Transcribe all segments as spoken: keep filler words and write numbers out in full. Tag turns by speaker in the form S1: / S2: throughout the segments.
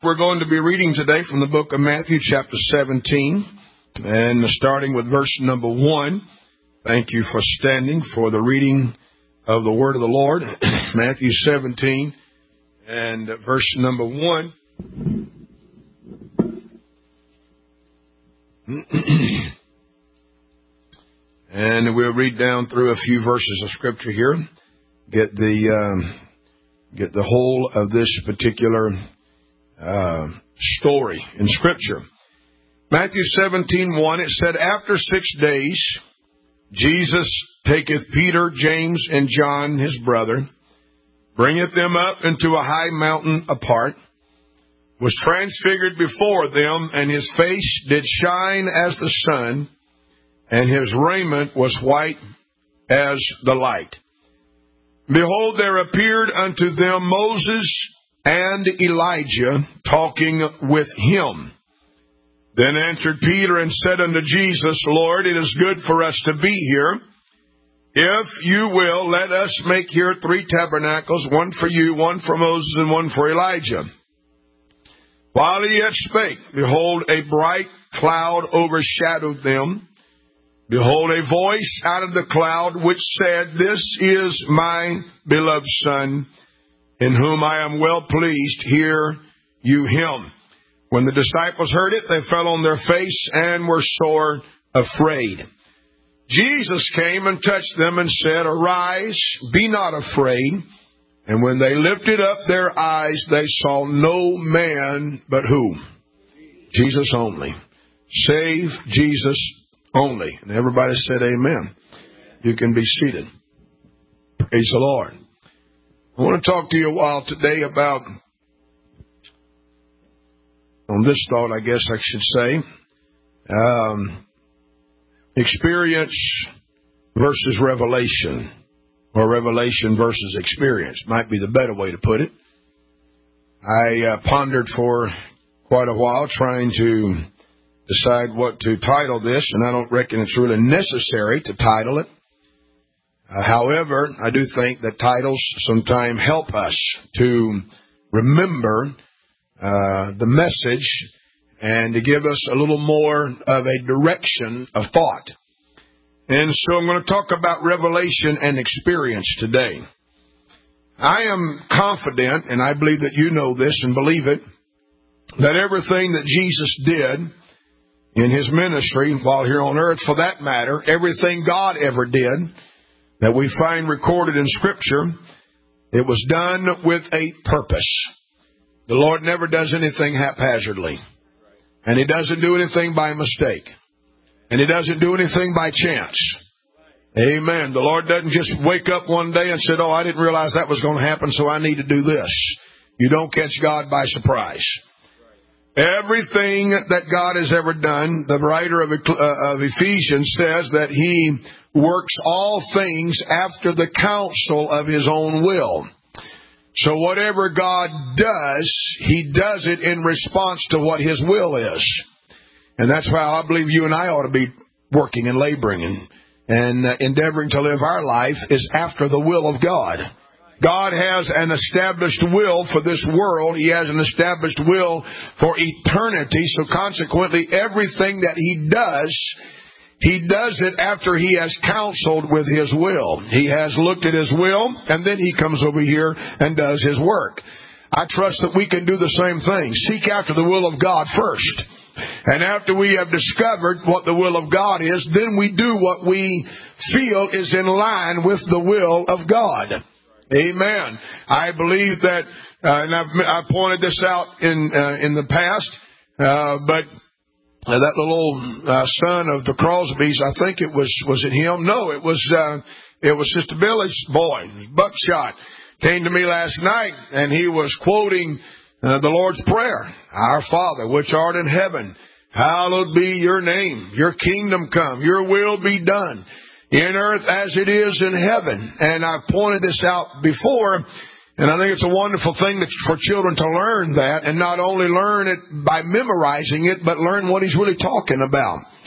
S1: We're going to be reading today from the book of Matthew chapter seventeen, and starting with verse number one. Thank you for standing for the reading of the word of the Lord. Matthew seventeen and verse number one. And we'll read down through a few verses of scripture here. Get the um, get the whole of this particular uh, story in scripture. Matthew seventeen one. It said, "After six days, Jesus taketh Peter, James, and John his brother, bringeth them up into a high mountain apart, was transfigured before them, and his face did shine as the sun, and his raiment was white as the light. Behold, there appeared unto them Moses and Elijah talking with him. Then answered Peter and said unto Jesus, Lord, it is good for us to be here. If you will, let us make here three tabernacles, one for you, one for Moses, and one for Elijah. While he yet spake, behold, a bright cloud overshadowed them. Behold, a voice out of the cloud which said, This is my beloved Son, in whom I am well pleased. Hear you him. When the disciples heard it, they fell on their face and were sore afraid. Jesus came and touched them and said, Arise, be not afraid. And when they lifted up their eyes, they saw no man but who? Jesus only. Save Jesus only. And everybody said amen. You can be seated. Praise the Lord. I want to talk to you a while today about, on this thought, I guess I should say, um, experience versus revelation, or revelation versus experience might be the better way to put it. I uh, pondered for quite a while trying to decide what to title this, and I don't reckon it's really necessary to title it. Uh, however, I do think that titles sometimes help us to remember uh, the message and to give us a little more of a direction of thought. And so I'm going to talk about revelation and experience today. I am confident, and I believe that you know this and believe it, that everything that Jesus did in his ministry while here on earth, for that matter, everything God ever did that we find recorded in Scripture, it was done with a purpose. The Lord never does anything haphazardly. And he doesn't do anything by mistake. And he doesn't do anything by chance. Amen. The Lord doesn't just wake up one day and say, oh, I didn't realize that was going to happen, so I need to do this. You don't catch God by surprise. Everything that God has ever done, the writer of, uh, of Ephesians says that he works all things after the counsel of his own will. So whatever God does, he does it in response to what his will is. And that's why I believe you and I ought to be working and laboring and, and uh, endeavoring to live our life is after the will of God. God has an established will for this world. He has an established will for eternity. So consequently, everything that he does, he does it after he has counseled with his will. He has looked at his will, and then he comes over here and does his work. I trust that we can do the same thing. Seek after the will of God first. And after we have discovered what the will of God is, then we do what we feel is in line with the will of God. Amen. I believe that, uh, and I've, I've pointed this out in uh, in the past, uh, but uh, that little uh, son of the Crosbys, I think it was, was it him? No, it was uh, it was Sister Billy's boy, Buckshot, came to me last night, and he was quoting uh, the Lord's Prayer, Our Father, which art in heaven, hallowed be your name, your kingdom come, your will be done, in earth as it is in heaven. And I've pointed this out before, and I think it's a wonderful thing for children to learn that, and not only learn it by memorizing it, but learn what he's really talking about.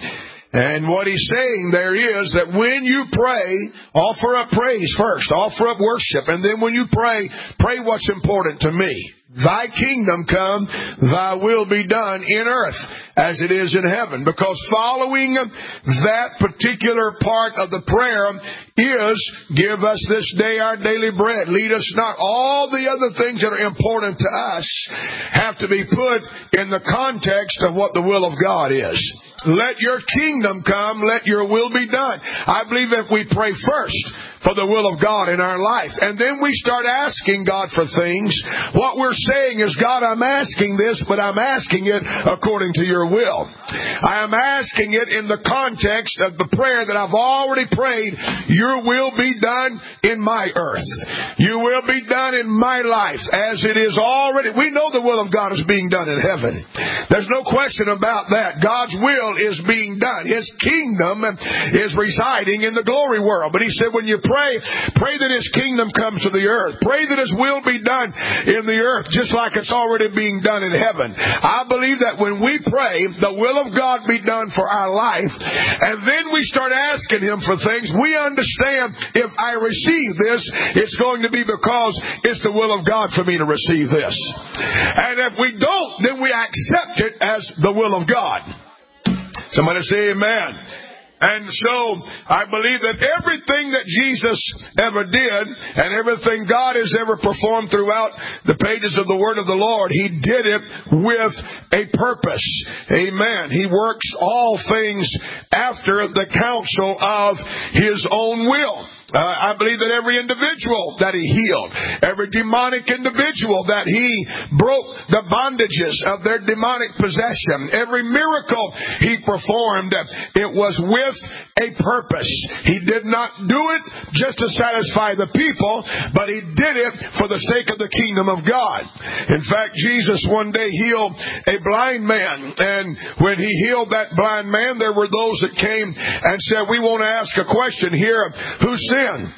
S1: And what he's saying there is that when you pray, offer up praise first, offer up worship, and then when you pray, pray what's important to me. Thy kingdom come, thy will be done in earth as it is in heaven. Because following that particular part of the prayer is, give us this day our daily bread. Lead us not. All the other things that are important to us have to be put in the context of what the will of God is. Let your kingdom come, let your will be done. I believe if we pray first for the will of God in our life, and then we start asking God for things, what we're saying is, God, I'm asking this, but I'm asking it according to your will. I am asking it in the context of the prayer that I've already prayed. Your will be done in my earth. Your will be done in my life as it is already. We know the will of God is being done in heaven. There's no question about that. God's will is being done. His kingdom is residing in the glory world. But he said, when you pray, pray that His kingdom comes to the earth. Pray that His will be done in the earth just like it's already being done in heaven. I believe that when we pray, the will of God be done for our life, and then we start asking Him for things, we understand if I receive this, it's going to be because it's the will of God for me to receive this. And if we don't, then we accept it as the will of God. Somebody say amen. And so, I believe that everything that Jesus ever did, and everything God has ever performed throughout the pages of the Word of the Lord, He did it with a purpose. Amen. He works all things after the counsel of His own will. Uh, I believe that every individual that He healed, every demonic individual that He broke the bondages of their demonic possession, every miracle He performed, it was with a purpose. He did not do it just to satisfy the people, but He did it for the sake of the kingdom of God. In fact, Jesus one day healed a blind man, and when He healed that blind man, there were those that came and said, we want to ask a question here. Who sinned?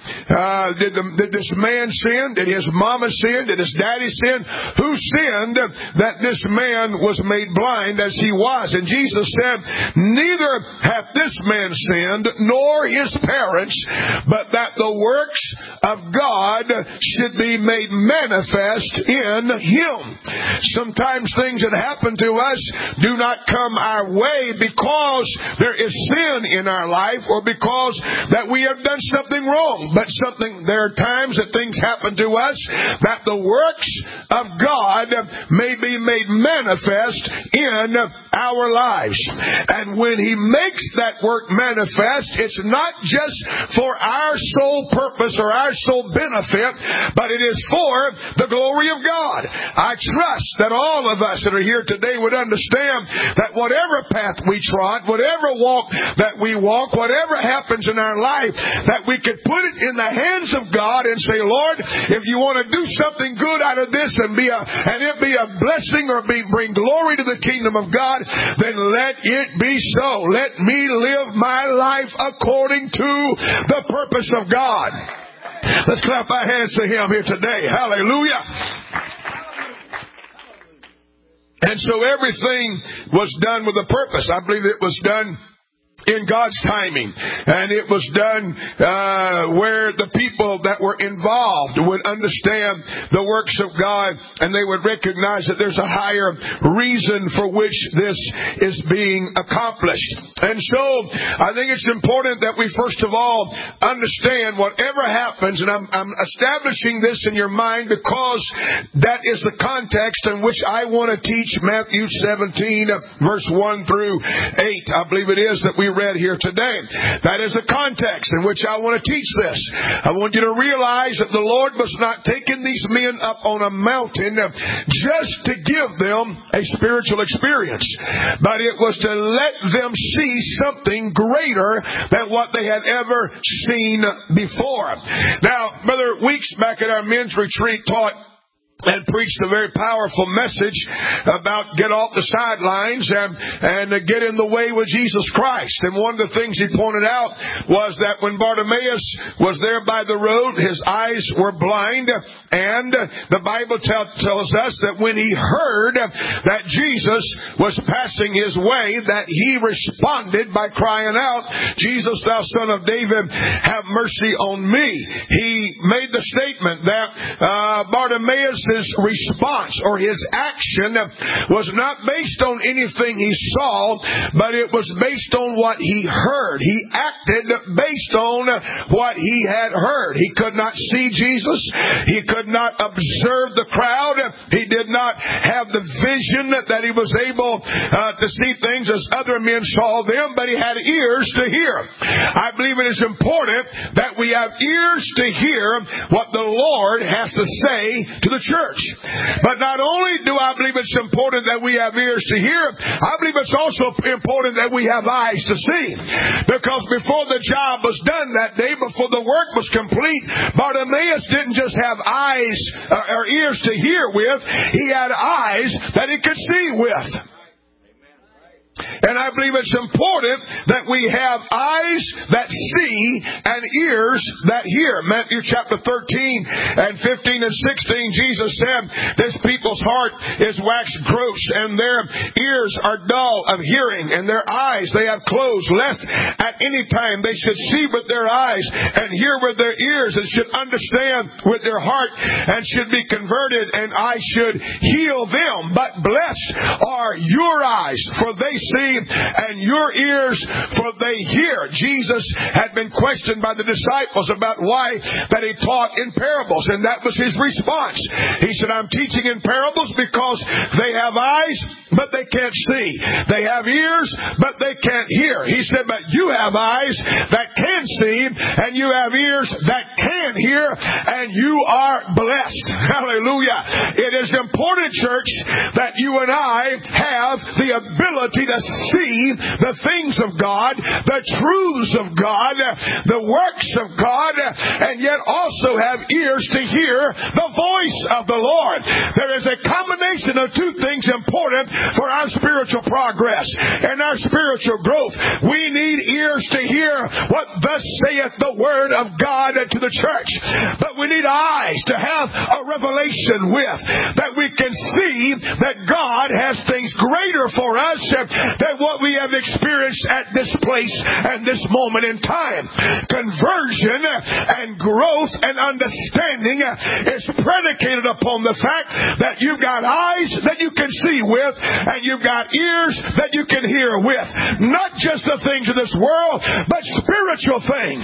S1: Uh, did, the, did this man sin? Did his mama sin? Did his daddy sin? Who sinned that this man was made blind as he was? And Jesus said, neither hath this man sinned, nor his parents, but that the works of God should be made manifest in him. Sometimes things that happen to us do not come our way because there is sin in our life, or because that we have done something wrong, but something, there are times that things happen to us that the works of God may be made manifest in our lives. And when He makes that work manifest, it's not just for our sole purpose or our sole benefit, but it is for the glory of God. I trust that all of us that are here today would understand that whatever path we trod, whatever walk that we walk, whatever happens in our life, that we could put it in the hands of God and say, Lord, if you want to do something good out of this and be a and it be a blessing or be, bring glory to the kingdom of God, then let it be so. Let me live my life according to the purpose of God. Let's clap our hands to Him here today. Hallelujah. And so everything was done with a purpose. I believe it was done in God's timing, and it was done uh, where the people that were involved would understand the works of God, and they would recognize that there's a higher reason for which this is being accomplished. And so I think it's important that we first of all understand whatever happens, and I'm, I'm establishing this in your mind because that is the context in which I want to teach Matthew seventeen, verse one through eight. I believe it is that we read here today. That is the context in which I want to teach this. I want you to realize that the Lord was not taking these men up on a mountain just to give them a spiritual experience, but it was to let them see something greater than what they had ever seen before. Now, Brother Weeks back at our men's retreat taught and preached a very powerful message about get off the sidelines and, and get in the way with Jesus Christ. And one of the things he pointed out was that when Bartimaeus was there by the road, his eyes were blind, and the Bible tell, tells us that when he heard that Jesus was passing his way, that he responded by crying out, Jesus, thou son of David, have mercy on me. He made the statement that uh, Bartimaeus his response or his action was not based on anything he saw, but it was based on what he heard. He acted based on what he had heard. He could not see Jesus. He could not observe the crowd. He did not have the vision that he was able uh, to see things as other men saw them, but he had ears to hear. I believe it is important that we have ears to hear what the Lord has to say to the church. But not only do I believe it's important that we have ears to hear, I believe it's also important that we have eyes to see. Because before the job was done that day, before the work was complete, Bartimaeus didn't just have eyes or ears to hear with, he had eyes that he could see with. And I believe it's important that we have eyes that see and ears that hear. Matthew chapter thirteen and fifteen and sixteen, Jesus said, this people's heart is waxed gross, and their ears are dull of hearing, and their eyes they have closed, lest at any time they should see with their eyes and hear with their ears, and should understand with their heart, and should be converted, and I should heal them. But blessed are your eyes, for they see, and your ears, for they hear. Jesus had been questioned by the disciples about why that he taught in parables, and that was his response. He said, I'm teaching in parables because they have eyes, but they can't see. They have ears, but they can't hear. He said, but you have eyes that can see, and you have ears that can hear, and you are blessed. Hallelujah. It is important, church, that you and I have the ability to see the things of God, the truths of God, the works of God, and yet also have ears to hear the voice of the Lord. There is a combination of two things important for our spiritual progress and our spiritual growth. We need ears to hear what thus saith the Word of God to the church. But we need eyes to have a revelation with, that we can see that God has things greater for us than what we have experienced at this place and this moment in time. Conversion and growth and understanding is predicated upon the fact that you've got eyes that you can see with, and you've got ears that you can hear with. Not just the things of this world, but spiritual things.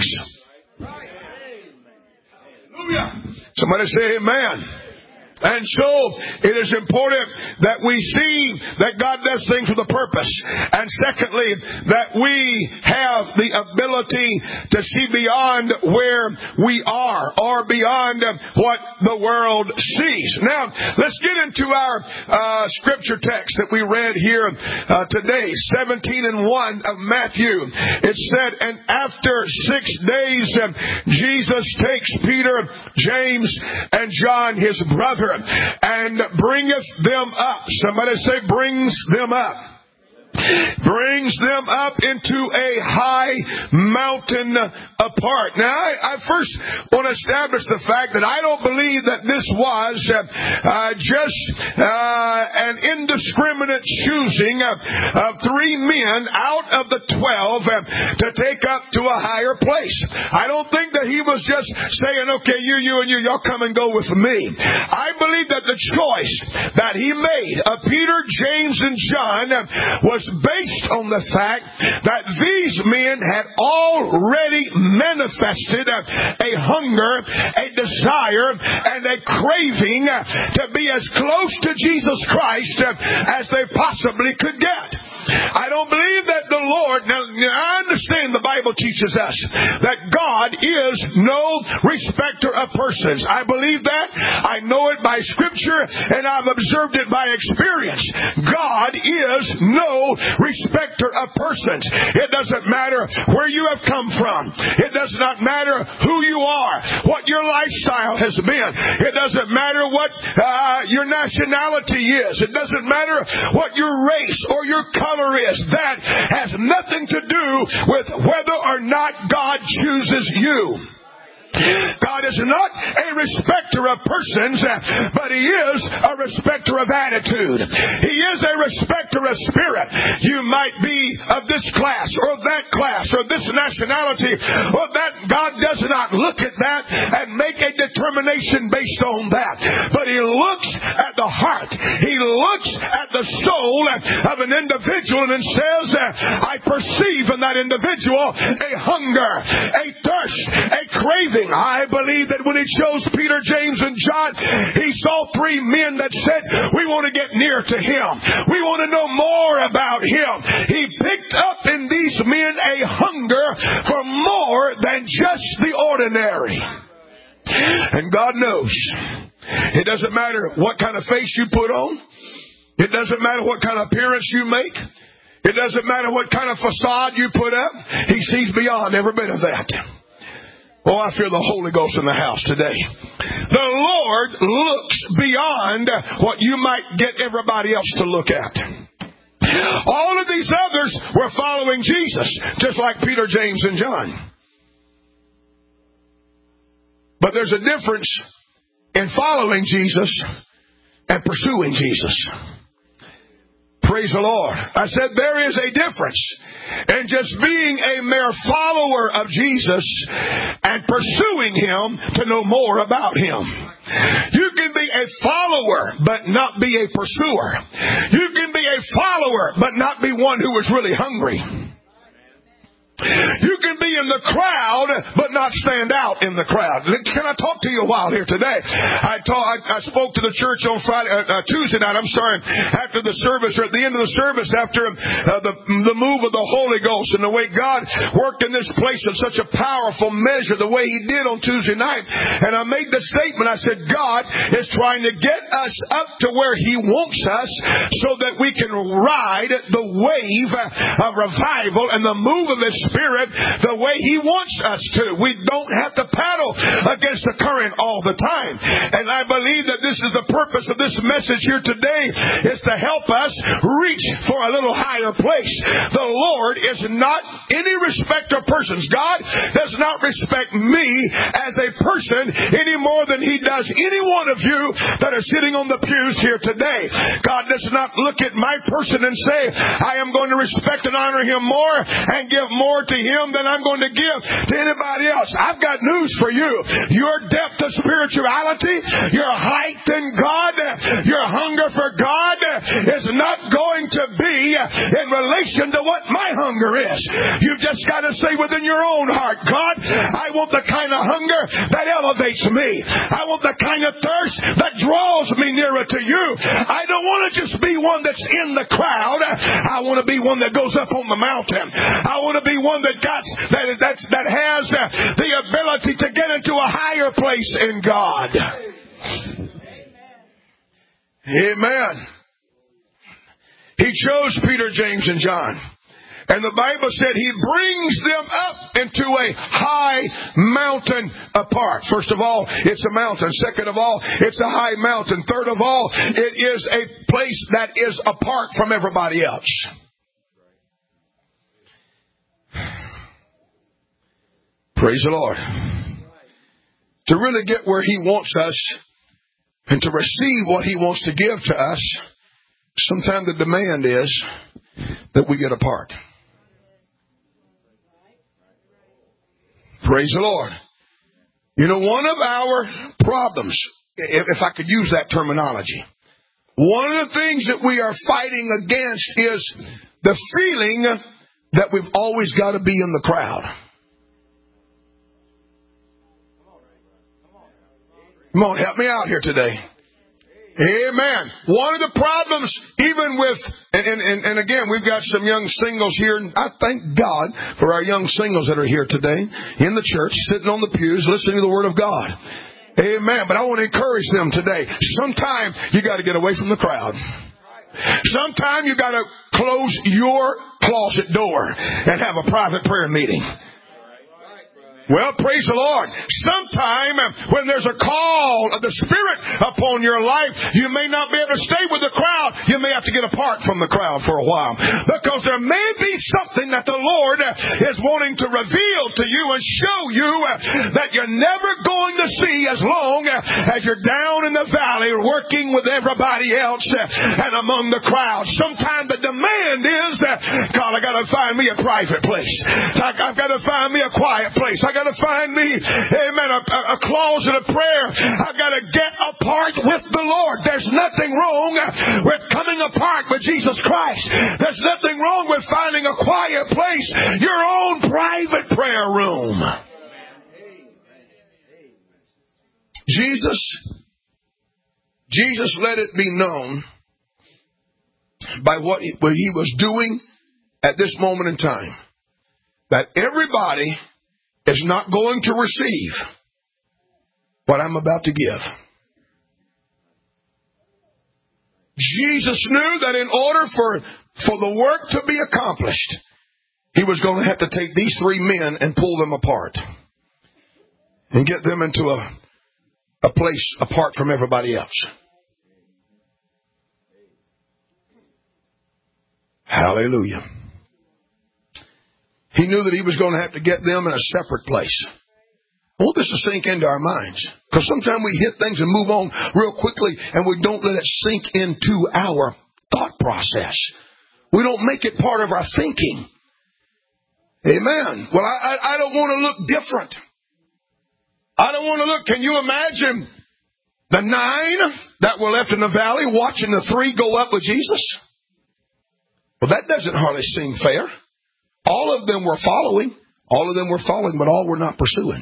S1: Hallelujah. Somebody say amen. And so, it is important that we see that God does things with a purpose. And secondly, that we have the ability to see beyond where we are, or beyond what the world sees. Now, let's get into our uh, scripture text that we read here uh, today, seventeen and one of Matthew. It said, and after six days, uh, Jesus takes Peter, James, and John, his brother, and bringeth them up. Somebody say, brings them up. Brings them up into a high mountain apart. Now, I, I first want to establish the fact that I don't believe that this was uh, uh, just uh, an indiscriminate choosing of, of three men out of the twelve uh, to take up to a higher place. I don't think that he was just saying, okay, you, you, and you, y'all come and go with me. I believe that the choice that he made of Peter, James, and John was based on the fact that these men had already manifested a hunger, a desire, and a craving to be as close to Jesus Christ as they possibly could get. I don't believe that the Lord, now I understand the Bible Bible teaches us that God is no respecter of persons. I believe that. I know it by Scripture, and I've observed it by experience. God is no respecter of persons. It doesn't matter where you have come from. It does not matter who you are, what your lifestyle has been. It doesn't matter what uh, your nationality is. It doesn't matter what your race or your color is. That has nothing to do with whether or not God chooses you. God is not a respecter of persons, but He is a respecter of attitude. He is a respecter of spirit. You might be of this class or that class or this nationality or that. God does not look at that and make a determination based on that. But He looks at the heart. He looks at the soul of an individual and says, I perceive in that individual a hunger, a thirst, a craving. I believe that when He chose Peter, James, and John, He saw three men that said, we want to get near to Him. We want to know more about Him. He picked up in these men a hunger for more than just the ordinary. And God knows. It doesn't matter what kind of face you put on. It doesn't matter what kind of appearance you make. It doesn't matter what kind of facade you put up. He sees beyond every bit of that. Oh, I feel the Holy Ghost in the house today. The Lord looks beyond what you might get everybody else to look at. All of these others were following Jesus, just like Peter, James, and John. But there's a difference in following Jesus and pursuing Jesus. Praise the Lord. I said there is a difference in just being a mere follower of Jesus and pursuing Him to know more about Him. You can be a follower but not be a pursuer. You can be a follower but not be one who is really hungry. You can be in the crowd, but not stand out in the crowd. Can I talk to you a while here today? I, talk, I, I spoke to the church on Friday, uh, uh, Tuesday night. I'm sorry, after the service, or at the end of the service, after uh, the the move of the Holy Ghost and the way God worked in this place in such a powerful measure, the way He did on Tuesday night. And I made the statement. I said, God is trying to get us up to where He wants us, so that we can ride the wave of revival and the move of His Spirit the way He wants us to. We don't have to paddle against the current all the time. And I believe that this is the purpose of this message here today, is to help us reach for a little higher place. The Lord is not any respecter of persons. God does not respect me as a person any more than He does any one of you that are sitting on the pews here today. God does not look at my person and say, I am going to respect and honor Him more and give more to Him than I'm going to give to anybody else. I've got news for you. Your depth of spirituality, your height in God, your hunger for God is not going to be in relation to what my hunger is. You've just got to say within your own heart, God, I want the kind of hunger that elevates me. I want the kind of thirst that draws me nearer to you. I don't want to just be one that's in the crowd. I want to be one that goes up on the mountain. I want to be one that got that that's, that has uh, the ability to get into a higher place in God. Amen. Amen. He chose Peter, James, and John. And the Bible said He brings them up into a high mountain apart. First of all, it's a mountain. Second of all, it's a high mountain. Third of all, it is a place that is apart from everybody else. Praise the Lord. To really get where He wants us and to receive what He wants to give to us, sometimes the demand is that we get apart. Praise the Lord. You know, one of our problems, if I could use that terminology, one of the things that we are fighting against is the feeling that we've always got to be in the crowd. Come on, help me out here today. Amen. One of the problems, even with, and, and, and again, we've got some young singles here. And I thank God for our young singles that are here today in the church, sitting on the pews, listening to the Word of God. Amen. But I want to encourage them today. Sometime you got to get away from the crowd. Sometime you got to close your closet door and have a private prayer meeting. Well, praise the Lord. Sometime when there's a call of the Spirit upon your life, you may not be able to stay with the crowd. You may have to get apart from the crowd for a while. Because there may be something that the Lord is wanting to reveal to you and show you that you're never going to see as long as you're down in the valley working with everybody else and among the crowd. Sometimes the demand is that, God, I got to find me a private place. I've got to find me a quiet place. I got to find me, amen, a, a closet of prayer. I've got to get apart with the Lord. There's nothing wrong with coming apart with Jesus Christ. There's nothing wrong with finding a quiet place, your own private prayer room. Jesus, Jesus let it be known by what he, what he was doing at this moment in time that everybody is not going to receive what I'm about to give. Jesus knew that in order for, for the work to be accomplished, he was going to have to take these three men and pull them apart and get them into a, a place apart from everybody else. Hallelujah. He knew that he was going to have to get them in a separate place. I want this to sink into our minds. Because sometimes we hit things and move on real quickly and we don't let it sink into our thought process. We don't make it part of our thinking. Amen. Well, I, I, I don't want to look different. I don't want to look. Can you imagine the nine that were left in the valley watching the three go up with Jesus? Well, that doesn't hardly seem fair. All of them were following. All of them were following, but all were not pursuing.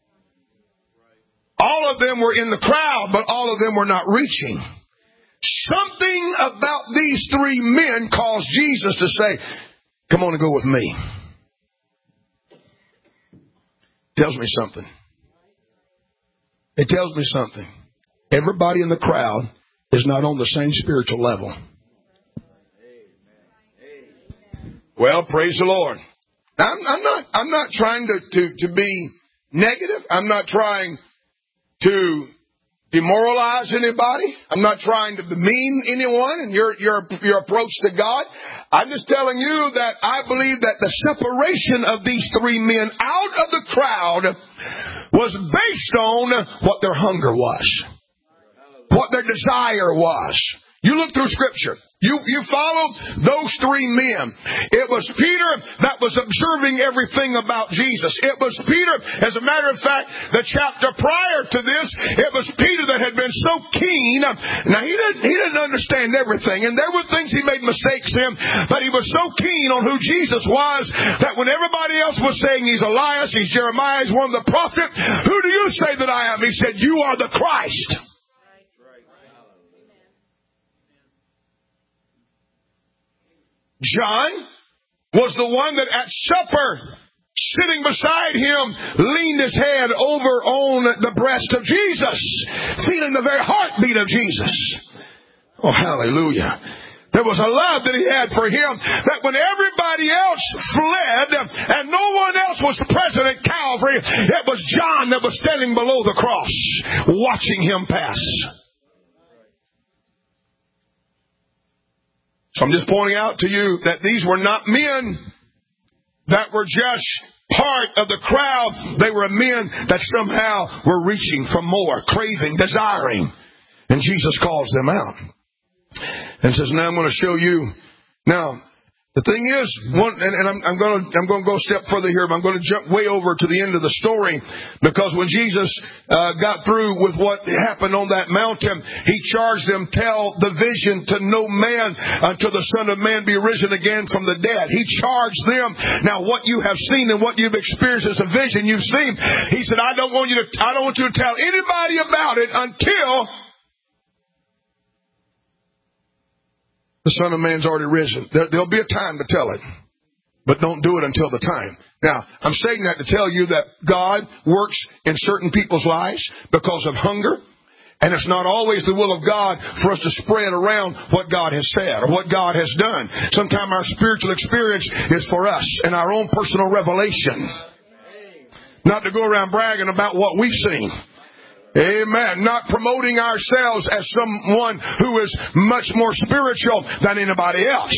S1: All of them were in the crowd, but all of them were not reaching. Something about these three men caused Jesus to say, come on and go with me. Tells me something. It tells me something. Everybody in the crowd is not on the same spiritual level. Well, praise the Lord. Now, I'm, I'm not. I'm not trying to, to, to be negative. I'm not trying to demoralize anybody. I'm not trying to demean anyone in your your your approach to God. I'm just telling you that I believe that the separation of these three men out of the crowd was based on what their hunger was, what their desire was. You look through Scripture. You, you follow those three men. It was Peter that was observing everything about Jesus. It was Peter, as a matter of fact, the chapter prior to this, it was Peter that had been so keen. Now, he didn't, he didn't understand everything, and there were things he made mistakes in, but he was so keen on who Jesus was that when everybody else was saying he's Elias, he's Jeremiah, he's one of the prophets, who do you say that I am? He said, you are the Christ. John was the one that at supper, sitting beside him, leaned his head over on the breast of Jesus, feeling the very heartbeat of Jesus. Oh, hallelujah. There was a love that he had for him that when everybody else fled and no one else was present at Calvary, it was John that was standing below the cross, watching him pass. So I'm just pointing out to you that these were not men that were just part of the crowd. They were men that somehow were reaching for more, craving, desiring. And Jesus calls them out and says, now I'm going to show you. Now, the thing is, one, and, and I'm, I'm going to I'm going to go a step further here, but I'm going to jump way over to the end of the story, because when Jesus uh, got through with what happened on that mountain, he charged them, tell the vision to no man until the Son of Man be risen again from the dead. He charged them. Now, what you have seen and what you've experienced is a vision you've seen. He said, I don't want you to I don't want you to tell anybody about it until The Son of Man's already risen. There, there'll be a time to tell it. But don't do it until the time. Now, I'm saying that to tell you that God works in certain people's lives because of hunger. And it's not always the will of God for us to spread around what God has said or what God has done. Sometimes our spiritual experience is for us and our own personal revelation. Not to go around bragging about what we've seen. Amen. Not promoting ourselves as someone who is much more spiritual than anybody else.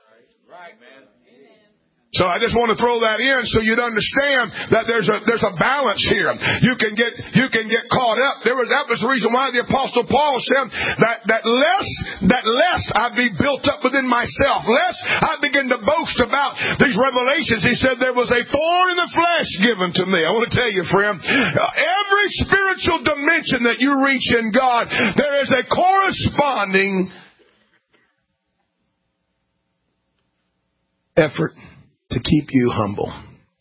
S1: So I just want to throw that in so you'd understand that there's a there's a balance here. You can get you can get caught up. There was that was the reason why the Apostle Paul said that that lest that lest I be built up within myself, lest I begin to boast about these revelations. He said there was a thorn in the flesh given to me. I want to tell you, friend, every spiritual dimension that you reach in God, there is a corresponding effort to keep you humble.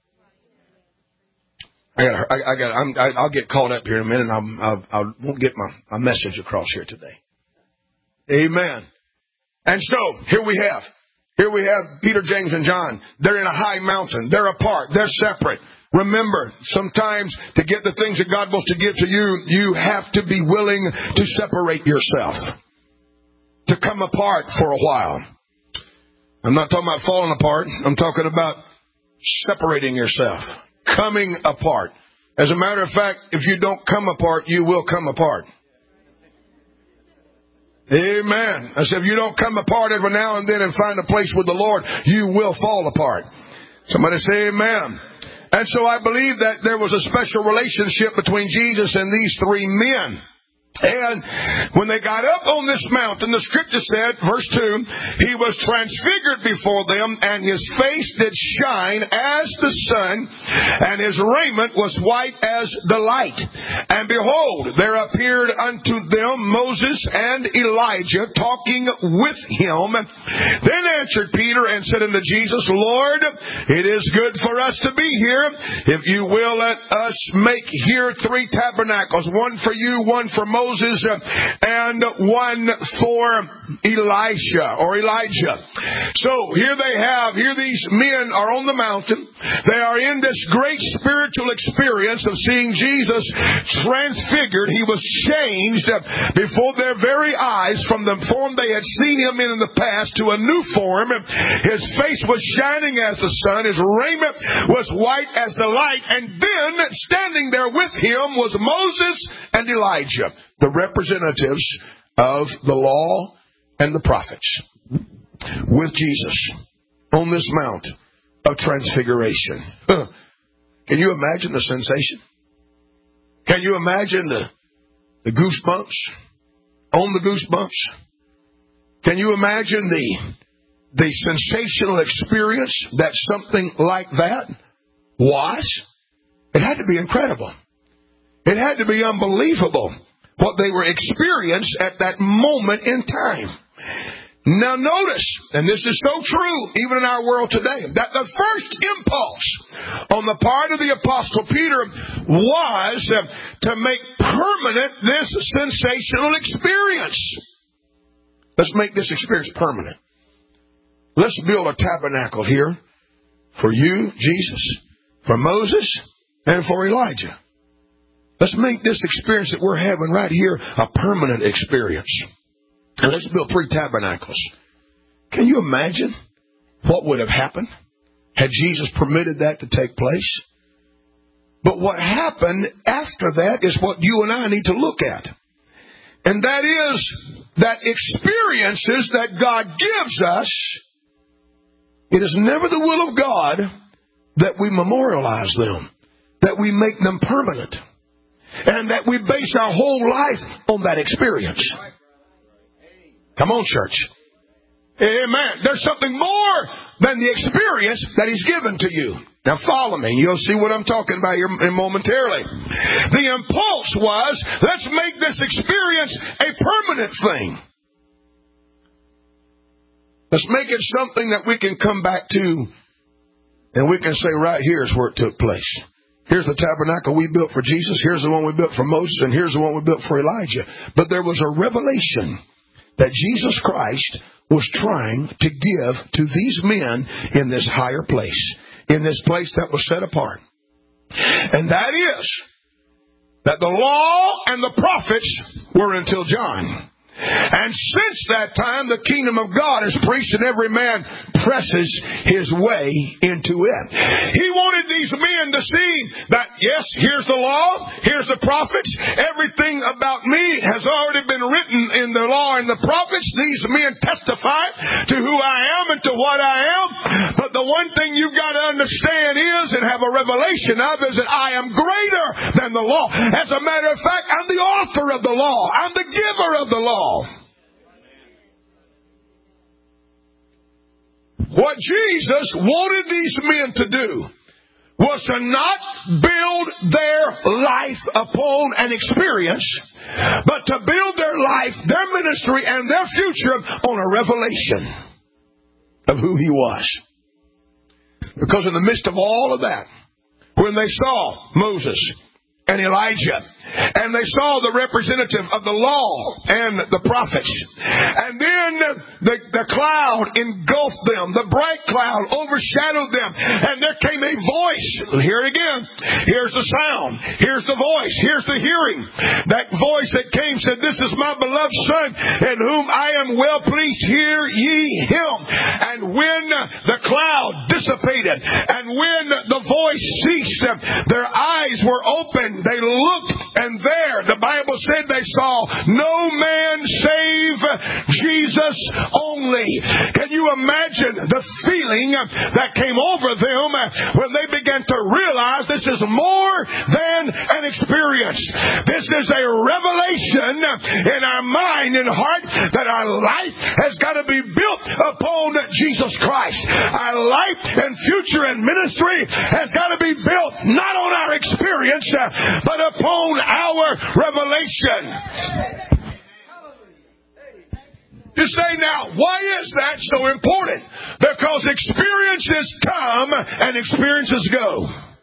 S1: I got. I, I got. I'm, I, I'll get caught up here in a minute. And I'll, I won't get my, my message across here today. Amen. And so here we have. Here we have Peter, James, and John. They're in a high mountain. They're apart. They're separate. Remember, sometimes to get the things that God wants to give to you, you have to be willing to separate yourself, to come apart for a while. I'm not talking about falling apart. I'm talking about separating yourself, coming apart. As a matter of fact, if you don't come apart, you will come apart. Amen. I said, if you don't come apart every now and then and find a place with the Lord, you will fall apart. Somebody say amen. And so I believe that there was a special relationship between Jesus and these three men. And when they got up on this mountain, the scripture said, verse two, he was transfigured before them, and his face did shine as the sun, and his raiment was white as the light. And behold, there appeared unto them Moses and Elijah talking with him. Then answered Peter and said unto Jesus, Lord, it is good for us to be here. If you will, let us make here three tabernacles, one for you, one for Moses, Moses and one for Elisha or Elijah. So here they have, here these men are on the mountain. They are in this great spiritual experience of seeing Jesus transfigured. He was changed before their very eyes from the form they had seen him in in the past to a new form. His face was shining as the sun. His raiment was white as the light. And then standing there with him was Moses and Elijah, the representatives of the law and the prophets, with Jesus on this mount of transfiguration. Huh. Can you imagine the sensation? Can you imagine the, the goosebumps on the goosebumps? Can you imagine the, the sensational experience that something like that was? It had to be incredible. It had to be unbelievable what they were experiencing at that moment in time. Now notice, and this is so true even in our world today, that the first impulse on the part of the Apostle Peter was to make permanent this sensational experience. Let's make this experience permanent. Let's build a tabernacle here for you, Jesus, for Moses, and for Elijah. Let's make this experience that we're having right here a permanent experience. And let's build three tabernacles. Can you imagine what would have happened had Jesus permitted that to take place? But what happened after that is what you and I need to look at. And that is that experiences that God gives us, it is never the will of God that we memorialize them, that we make them permanent, and that we base our whole life on that experience. Come on, church. Amen. There's something more than the experience that He's given to you. Now follow me. You'll see what I'm talking about here momentarily. The impulse was, let's make this experience a permanent thing. Let's make it something that we can come back to, and we can say, right here is where it took place. Here's the tabernacle we built for Jesus. Here's the one we built for Moses. And here's the one we built for Elijah. But there was a revelation that Jesus Christ was trying to give to these men in this higher place, in this place that was set apart. And that is that the law and the prophets were until John. And since that time, the kingdom of God is preached and every man presses his way into it. He wanted these men to see that, yes, here's the law, here's the prophets, everything about me has already been written in the law and the prophets. These men testify to who I am and to what I am. But the one thing you've got to understand is, and have a revelation of, is that I am greater than the law. As a matter of fact, I'm the author of the law. I'm the giver of the law. What Jesus wanted these men to do was to not build their life upon an experience, but to build their life, their ministry, and their future on a revelation of who He was. Because in the midst of all of that, when they saw Moses and Elijah, and they saw the representative of the law and the prophets, and then the, the cloud engulfed them, the bright cloud overshadowed them, and there came a voice. Hear it again. Here's the sound. Here's the voice. Here's the hearing. That voice that came said, "This is my beloved Son, in whom I am well pleased. Hear ye Him." And when the cloud dissipated, and when the voice ceased, their eyes were opened. They looked, and there, the Bible said they saw no man save Jesus only. Can you imagine the feeling that came over them when they began to realize this is more than an experience? This is a revelation in our mind and heart that our life has got to be built upon Jesus Christ. Our life and future and ministry has got to be built not on our experience, but upon our revelation. You say, now, why is that so important? Because experiences come and experiences go.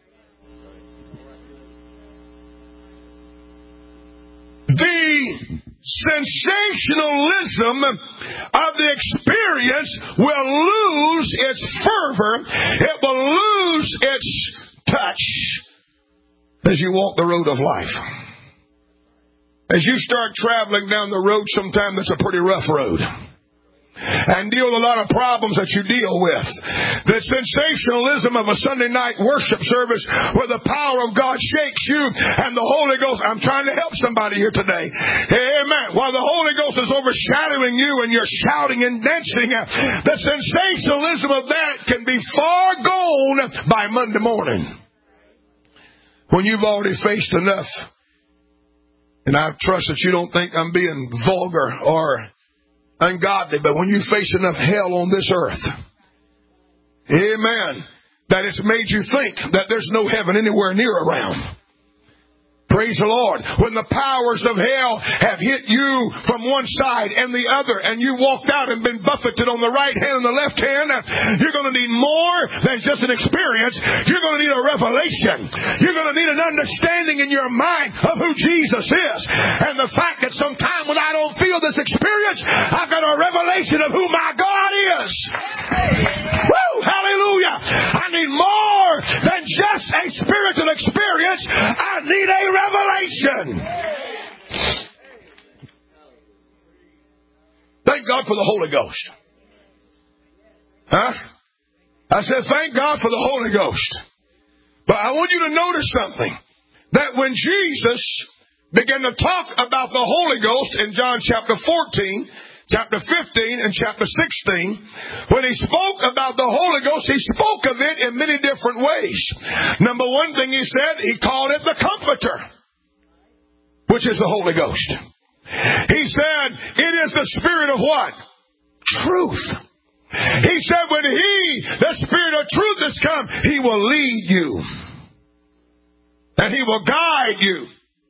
S1: The sensationalism of the experience will lose its fervor. It will lose its touch as you walk the road of life. As you start traveling down the road, sometime that's a pretty rough road, and deal with a lot of problems that you deal with. The sensationalism of a Sunday night worship service where the power of God shakes you and the Holy Ghost. I'm trying to help somebody here today. Amen. While the Holy Ghost is overshadowing you and you're shouting and dancing, the sensationalism of that can be far gone by Monday morning, when you've already faced enough. And I trust that you don't think I'm being vulgar or ungodly, but when you face enough hell on this earth, amen, that it's made you think that there's no heaven anywhere near around. Praise the Lord. When the powers of hell have hit you from one side and the other, and you walked out and been buffeted on the right hand and the left hand, you're going to need more than just an experience. You're going to need a revelation. You're going to need an understanding in your mind of who Jesus is. And the fact that sometime when I don't feel this experience, I've got a revelation of who my God is. Woo! Hallelujah! I need more than just a spiritual experience. I need a revelation. Thank God for the Holy Ghost. Huh? I said, thank God for the Holy Ghost. But I want you to notice something. That when Jesus began to talk about the Holy Ghost in John chapter fourteen, chapter fifteen, and chapter sixteen, when He spoke about the Holy Ghost, He spoke of it in many different ways. Number one thing He said, He called it the Comforter, which is the Holy Ghost. He said, it is the Spirit of what? Truth. He said, when He, the Spirit of truth, has come, He will lead you. And He will guide you.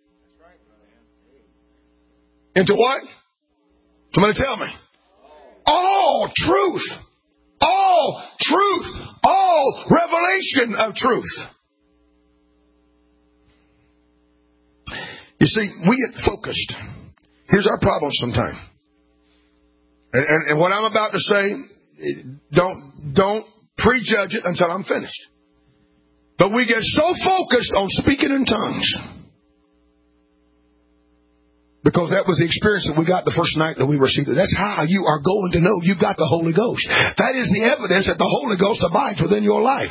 S1: Into what? Somebody tell me. All truth. All truth. All revelation of truth. You see, we get focused. Here's our problem sometimes. And, and, and what I'm about to say, don't, don't prejudge it until I'm finished. But we get so focused on speaking in tongues, because that was the experience that we got the first night that we received it. That's how you are going to know you've got the Holy Ghost. That is the evidence that the Holy Ghost abides within your life.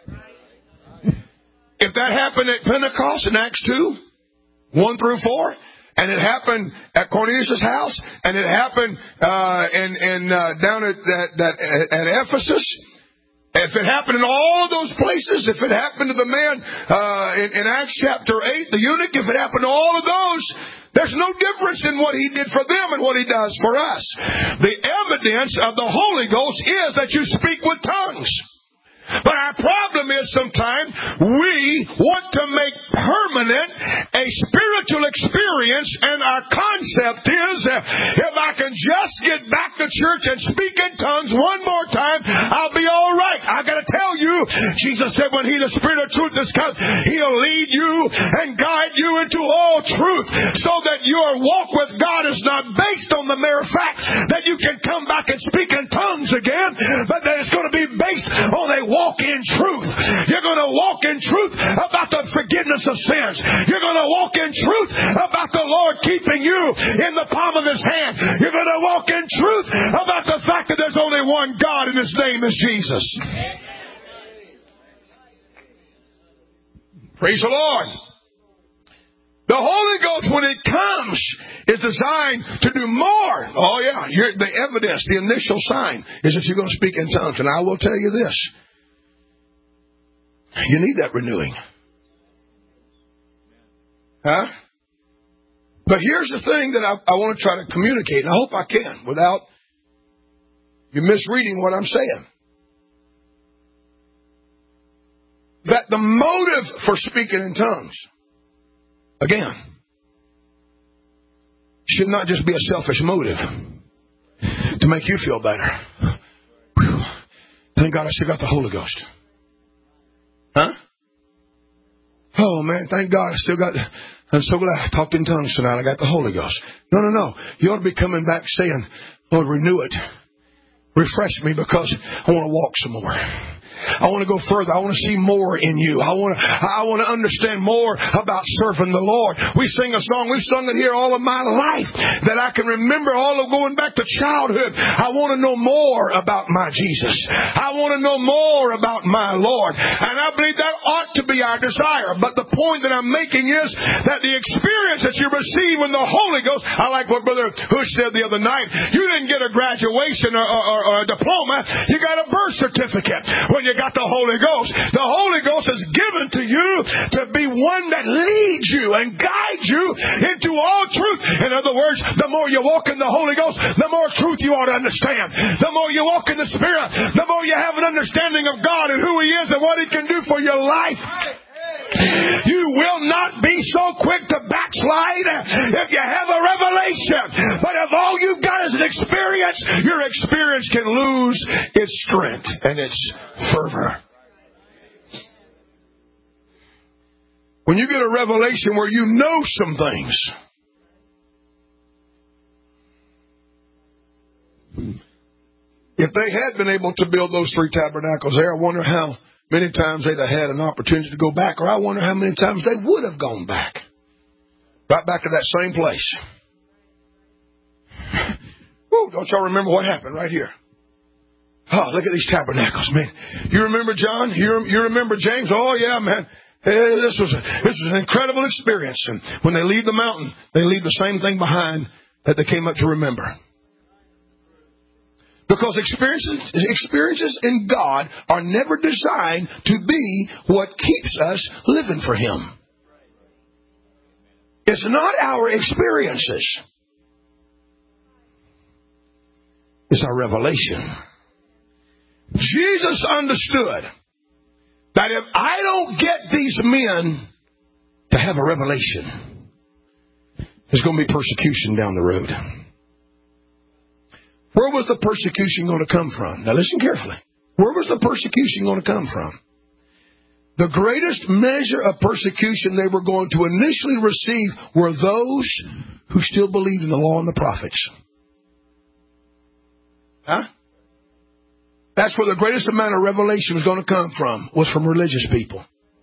S1: If that happened at Pentecost in Acts two, one through four, and it happened at Cornelius' house, and it happened uh, in, in, uh, down at, at, at, at Ephesus, if it happened in all of those places, if it happened to the man uh, in, in Acts chapter eight, the eunuch, if it happened to all of those, there's no difference in what he did for them and what he does for us. The evidence of the Holy Ghost is that you speak with tongues. But our problem is sometimes we want to make permanent a spiritual experience, and our concept is, if I can just get back to church and speak in tongues one more time, I'll be all right. I got to tell you, Jesus said when He, the Spirit of truth, is come, He'll lead you and guide you into all truth, so that your walk with God is not based on the mere fact that you can come back and speak in tongues again, but that it's going to be based on a walk in truth. You're going to walk in truth about the forgiveness of sins. You're going to walk in truth about the Lord keeping you in the palm of His hand. You're going to walk in truth about the fact that there's only one God and His name is Jesus. Praise the Lord. The Holy Ghost, when it comes, is designed to do more. Oh yeah, you're, the evidence, the initial sign is that you're going to speak in tongues. And I will tell you this. You need that renewing. Huh? But here's the thing that I, I want to try to communicate, and I hope I can, without you misreading what I'm saying. That the motive for speaking in tongues, again, should not just be a selfish motive to make you feel better. Whew. Thank God I still got the Holy Ghost. Huh? Oh, man, thank God I still got... I'm so glad I talked in tongues tonight. I got the Holy Ghost. No, no, no. You ought to be coming back saying, Lord, renew it. Refresh me, because I want to walk some more. I want to go further. I want to see more in you. I want to, I want to understand more about serving the Lord. We sing a song. We've sung it here all of my life, that I can remember all of going back to childhood. I want to know more about my Jesus. I want to know more about my Lord. And I believe that ought to be our desire. But the point that I'm making is that the experience that you receive in the Holy Ghost, I like what Brother Hush said the other night. You didn't get a graduation or, or, or a diploma. You got a birth certificate when you got the Holy Ghost. The Holy Ghost is given to you to be one that leads you and guides you into all truth. In other words, the more you walk in the Holy Ghost, the more truth you ought to understand. The more you walk in the Spirit, the more you have an understanding of God and who He is and what He can do for your life. You will not be so quick to backslide if you have a revelation. But if all you've got is an experience, your experience can lose its strength and its fervor. When you get a revelation where you know some things, if they had been able to build those three tabernacles there, I wonder how many times they'd have had an opportunity to go back, or I wonder how many times they would have gone back. Right back to that same place. Woo, don't y'all remember what happened right here? Oh, look at these tabernacles, man. You remember John? You, you remember James? Oh, yeah, man. Hey, this was, a, this was an incredible experience. And when they leave the mountain, they leave the same thing behind that they came up to remember. Because experiences, experiences in God are never designed to be what keeps us living for Him. It's not our experiences. It's our revelation. Jesus understood that if I don't get these men to have a revelation, there's going to be persecution down the road. Where was the persecution going to come from? Now listen carefully. Where was the persecution going to come from? The greatest measure of persecution they were going to initially receive were those who still believed in the law and the prophets. Huh? That's where the greatest amount of revelation was going to come from, was from religious people.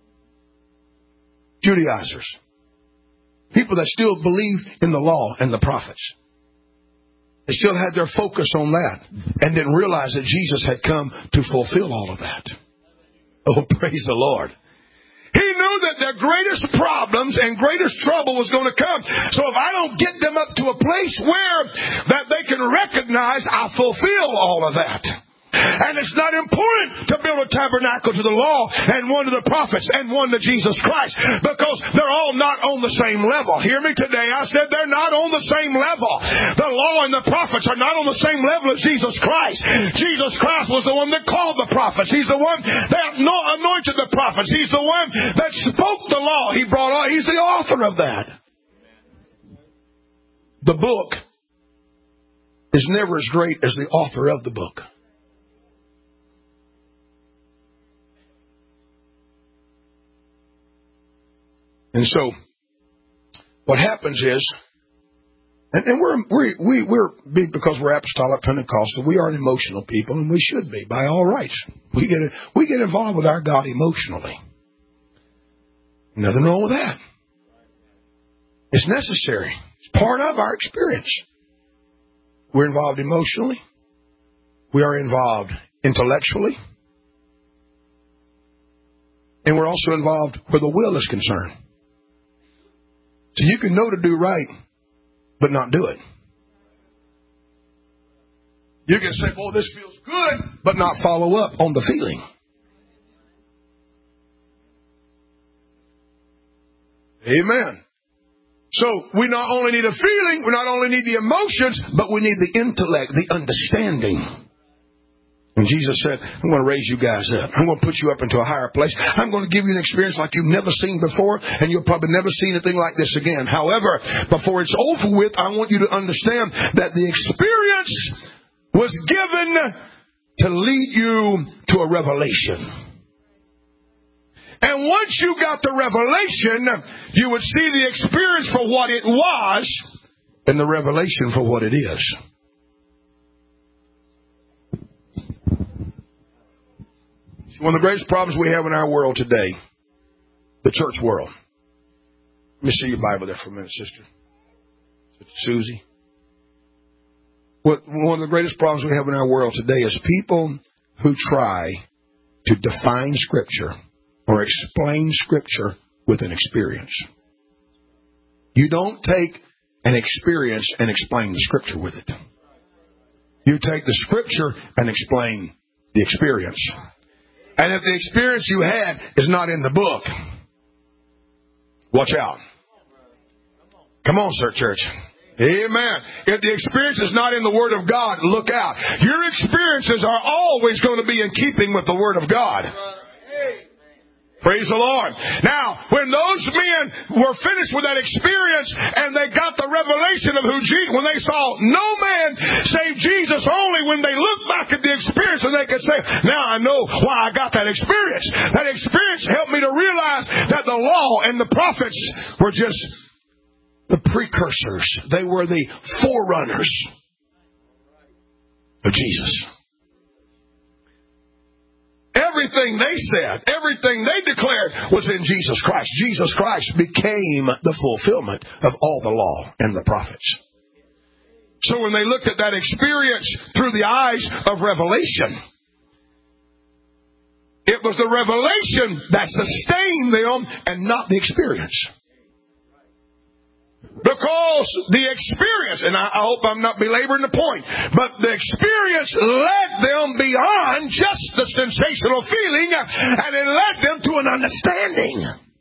S1: Judaizers. People that still believe in the law and the prophets. They still had their focus on that and didn't realize that Jesus had come to fulfill all of that. Oh, praise the Lord. He knew that their greatest problems and greatest trouble was going to come. So if I don't get them up to a place where that they can recognize I fulfill all of that. And it's not important to build a tabernacle to the law and one to the prophets and one to Jesus Christ, because they're all not on the same level. Hear me today. I said they're not on the same level. The law and the prophets are not on the same level as Jesus Christ. Jesus Christ was the one that called the prophets. He's the one that anointed the prophets. He's the one that spoke the law. He brought on. He's the author of that. The book is never as great as the author of the book. And so, what happens is, and, and we're we we we're big because we're apostolic Pentecostal. We are an emotional people, and we should be by all rights. We get we get involved with our God emotionally. Nothing wrong with that. It's necessary. It's part of our experience. We're involved emotionally. We are involved intellectually, and we're also involved where the will is concerned. So you can know to do right, but not do it. You can say, boy, this feels good, but not follow up on the feeling. Amen. So we not only need a feeling, we not only need the emotions, but we need the intellect, the understanding. And Jesus said, I'm going to raise you guys up. I'm going to put you up into a higher place. I'm going to give you an experience like you've never seen before, and you'll probably never see anything like this again. However, before it's over with, I want you to understand that the experience was given to lead you to a revelation. And once you got the revelation, you would see the experience for what it was and the revelation for what it is. One of the greatest problems we have in our world today, the church world. Let me see your Bible there for a minute, sister. Sister Susie. What, one of the greatest problems we have in our world today is people who try to define Scripture or explain Scripture with an experience. You don't take an experience and explain the Scripture with it. You take the Scripture and explain the experience. And if the experience you had is not in the book, watch out. Come on, sir, church. Amen. If the experience is not in the Word of God, look out. Your experiences are always going to be in keeping with the Word of God. Praise the Lord. Now, when those men were finished with that experience and they got the revelation of who Jesus, when they saw no man save Jesus only, when they looked back at the experience and they could say, now I know why I got that experience. That experience helped me to realize that the law and the prophets were just the precursors. They were the forerunners of Jesus. Everything they said, everything they declared was in Jesus Christ. Jesus Christ became the fulfillment of all the law and the prophets. So when they looked at that experience through the eyes of revelation, it was the revelation that sustained them and not the experience. Because the experience, and I, I hope I'm not belaboring the point, but the experience led them beyond just the sensational feeling, and it led them to an understanding.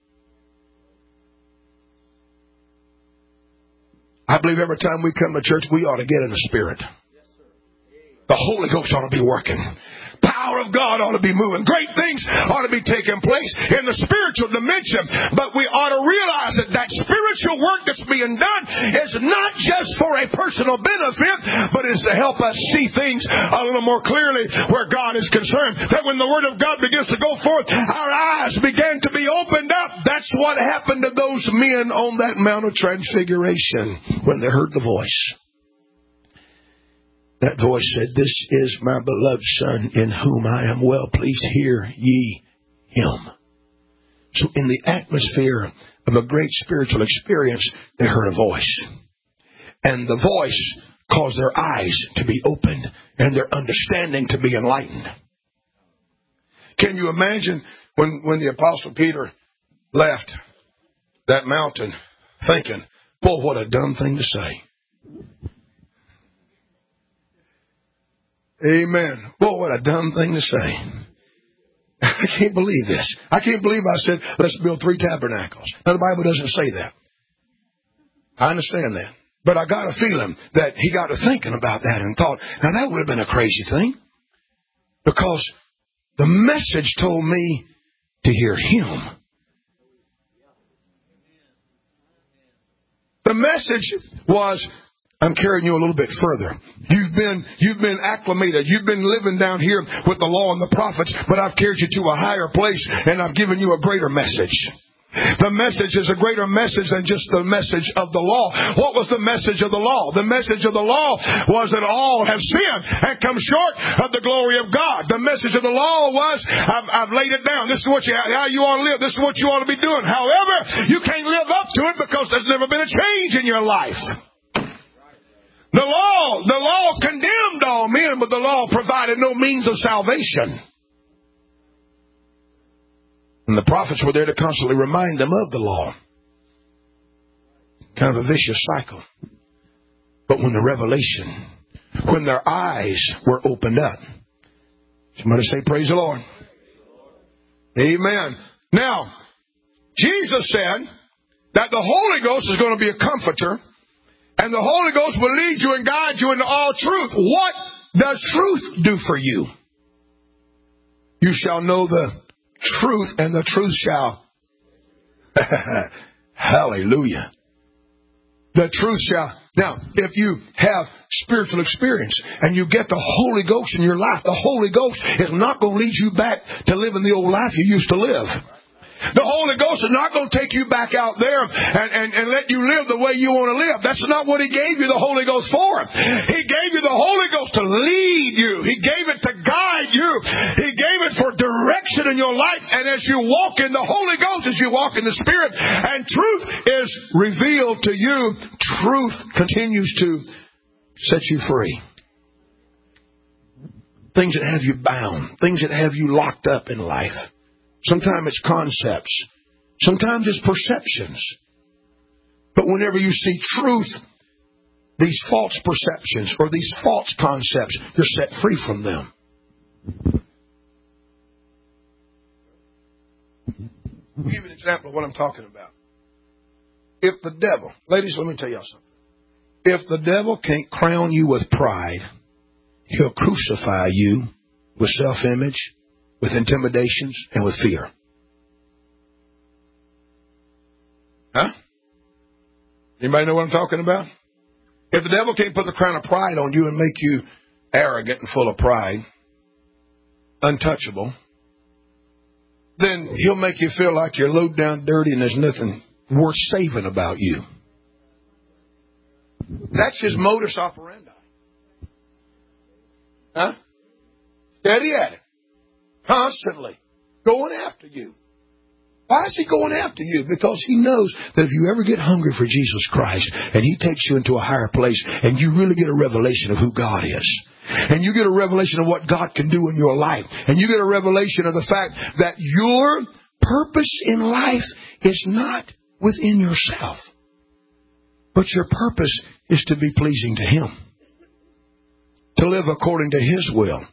S1: I believe every time we come to church, we ought to get in the Spirit. The Holy Ghost ought to be working. Power of God ought to be moving. Great things ought to be taking place in the spiritual dimension. But we ought to realize that that spiritual work that's being done is not just for a personal benefit, but is to help us see things a little more clearly where God is concerned. That when the Word of God begins to go forth, our eyes begin to be opened up. That's what happened to those men on that Mount of Transfiguration when they heard the voice. that voice said, "This is my beloved Son, in whom I am well pleased. Hear ye him." So in the atmosphere of a great spiritual experience, they heard a voice. And the voice caused their eyes to be opened and their understanding to be enlightened. Can you imagine when, when the Apostle Peter left that mountain thinking, boy, what a dumb thing to say. Amen. Boy, what a dumb thing to say. I can't believe this. I can't believe I said, let's build three tabernacles. Now, the Bible doesn't say that. I understand that. But I got a feeling that he got to thinking about that and thought, now that would have been a crazy thing. Because the message told me to hear him. The message was, I'm carrying you a little bit further. You've been, you've been acclimated. You've been living down here with the law and the prophets, but I've carried you to a higher place and I've given you a greater message. The message is a greater message than just the message of the law. What was the message of the law? The message of the law was that all have sinned and come short of the glory of God. The message of the law was, I've, I've laid it down. This is what you, how you ought to live. This is what you ought to be doing. However, you can't live up to it because there's never been a change in your life. The law, the law condemned all men, but the law provided no means of salvation. And the prophets were there to constantly remind them of the law. Kind of a vicious cycle. But when the revelation, when their eyes were opened up, somebody say, praise the Lord. Amen. Now, Jesus said that the Holy Ghost is going to be a comforter, and the Holy Ghost will lead you and guide you into all truth. What does truth do for you? You shall know the truth, and the truth shall. Hallelujah. The truth shall. Now, if you have spiritual experience and you get the Holy Ghost in your life, the Holy Ghost is not going to lead you back to living the old life you used to live. The Holy Ghost is not going to take you back out there and, and, and let you live the way you want to live. That's not what He gave you the Holy Ghost for. He gave you the Holy Ghost to lead you. He gave it to guide you. He gave it for direction in your life. And as you walk in the Holy Ghost, as you walk in the Spirit, and truth is revealed to you, truth continues to set you free. Things that have you bound, things that have you locked up in life. Sometimes it's concepts. Sometimes it's perceptions. But whenever you see truth, these false perceptions or these false concepts, you're set free from them. I'll give you an example of what I'm talking about. If the devil, ladies, let me tell y'all something. If the devil can't crown you with pride, he'll crucify you with self-image, with intimidations, and with fear. Huh? Anybody know what I'm talking about? If the devil can't put the crown of pride on you and make you arrogant and full of pride, untouchable, then he'll make you feel like you're low down dirty and there's nothing worth saving about you. That's his modus operandi. Huh? Steady at it. Constantly going after you. Why is he going after you? Because he knows that if you ever get hungry for Jesus Christ and He takes you into a higher place and you really get a revelation of who God is, and you get a revelation of what God can do in your life, and you get a revelation of the fact that your purpose in life is not within yourself, but your purpose is to be pleasing to Him, to live according to His will.